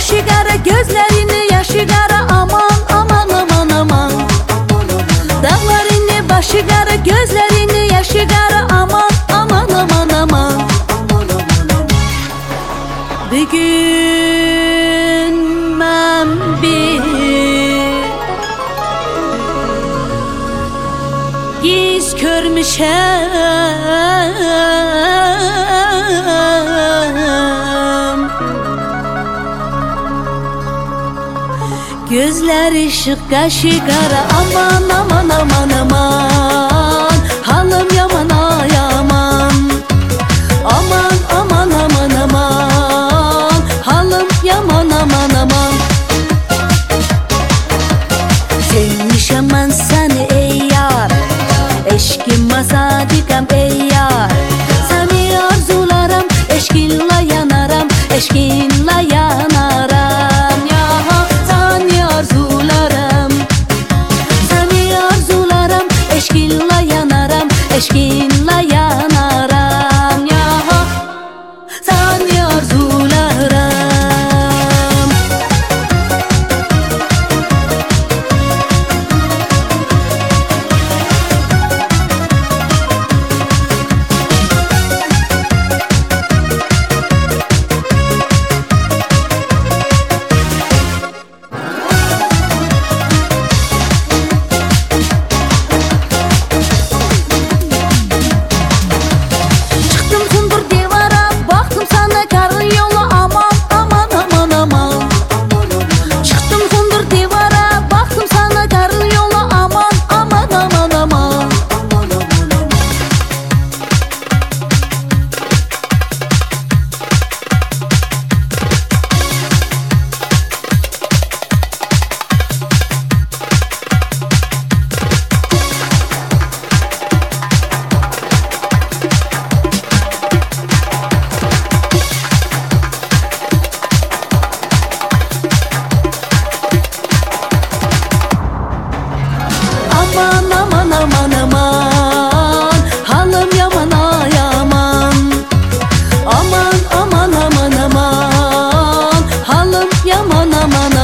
başı qara, gözlerini yaşı qara. Aman aman aman aman. Dağlarını başı qara, gözlerini yaşı qara. Aman aman aman aman. Bugün mən bir giz görmüşəm. Gözler ışık kaşı kara. Aman aman aman aman. Halım yaman yaman. Aman aman aman aman. Halım yaman aman aman. Sevmişəm mən səni ey yar. Eşkim sadiqam ey yar. Səni arzularam, eşkinlə yanaram, eşkinlə yanaram. Yaha səni arzularam, səni arzularam, eşkinlə yanaram, eşkinlə yanaram. Yaha səni arzularam. Aman aman aman aman. Halım yaman yaman. Aman aman aman aman. Halım yaman aman